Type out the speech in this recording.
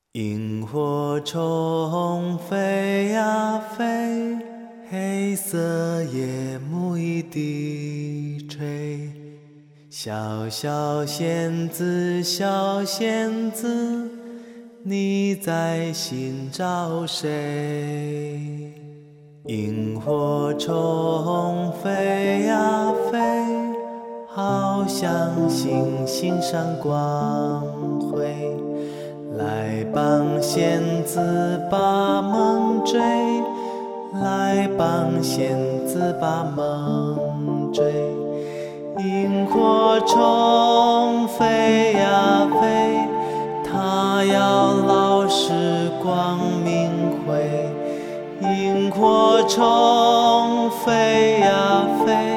萤火虫飞呀飞，黑色夜幕一低垂。小小仙子，小仙子，你在寻找谁？萤火虫飞呀飞，好像星星闪光辉。来帮仙子把梦追，来帮仙子把梦追。萤火虫飞呀飞，它要老时光明辉。萤火虫飞呀飞，